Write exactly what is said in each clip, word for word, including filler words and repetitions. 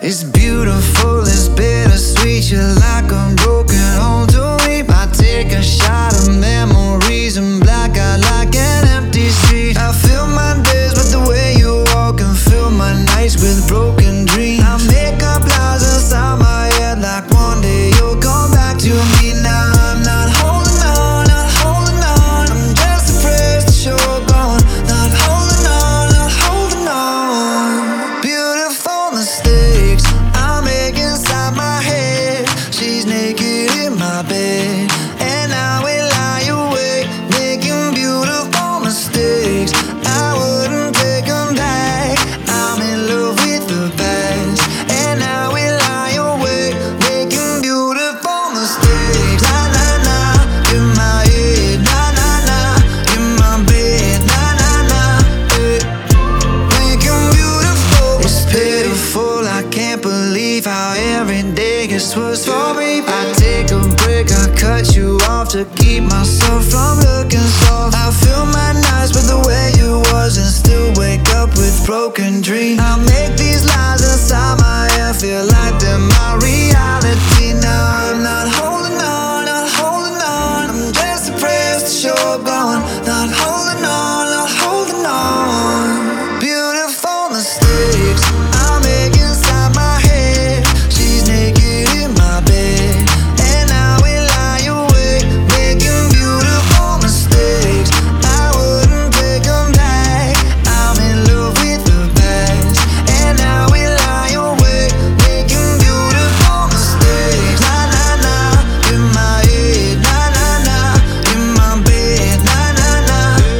It's beautiful, it's bittersweet. You're like a broken home to me. I take a shot of memories and black out like an empty street. I fill my days with the way you walk and fill my nights with broken dreams. I make up lies inside my head like one day you'll come back to me. Now I'm not holding on, not holding on. I'm just afraid that you're gone. Not holding on, not holding on. Beautiful mistakes I make inside my head. She's naked in my bed and I will lie awake, making beautiful mistakes. I wouldn't take them back. I'm in love with the past and I will lie awake, making beautiful mistakes. Na na na, in my head. Na na na, in my bed. Na na na, eh. Making beautiful. It's pitiful. I can't believe how every day gets worse for me. I take a break, I cut you off to keep myself from looking soft. I fill my nights with the way you was and still wake up with broken dreams. I make these lies inside my head feel like they're my reality. Now I'm not holding on, not holding on. I'm just depressed that you're gone. Not holding on, not holding on. Beautiful mistakes I make inside my head. She's naked in my bed and I will lie awake, making beautiful mistakes. I wouldn't take them back. I'm in love with the past and I will lie awake, making beautiful mistakes. Na na na, in my head. Na na na, in my bed. Na na na,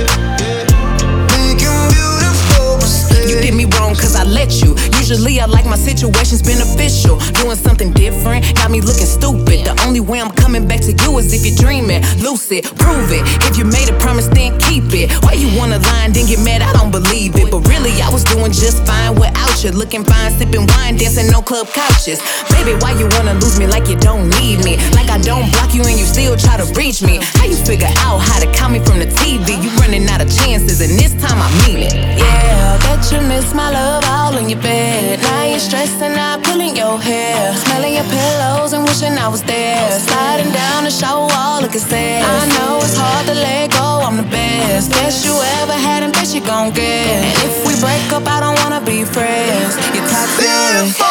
making beautiful mistakes. You did me wrong cause I let you. Usually I like my situations beneficial. Doing something different got me looking stupid. The only way I'm coming back to you is if you're dreaming. Lucid, prove it. If you made a promise, then keep it. Why you wanna lie and then get mad? I don't believe it. But really, I was doing just fine without you. Looking fine, sipping wine, dancing on club couches. Baby, why you wanna lose me like you don't need me? Like I don't block you and you still try to reach me. How you figure out how to call me from the T V? You running out of chances and this time I mean it. Yeah, bet you miss my love all in your bed. Now you're stressing out, pulling your hair, smelling your pillows and wishing I was there. Sliding down the shower wall, looking sad. I know it's hard to let go, I'm the best. Best you ever had and best you gon' get. And if we break up, I don't wanna be friends. You're toxic.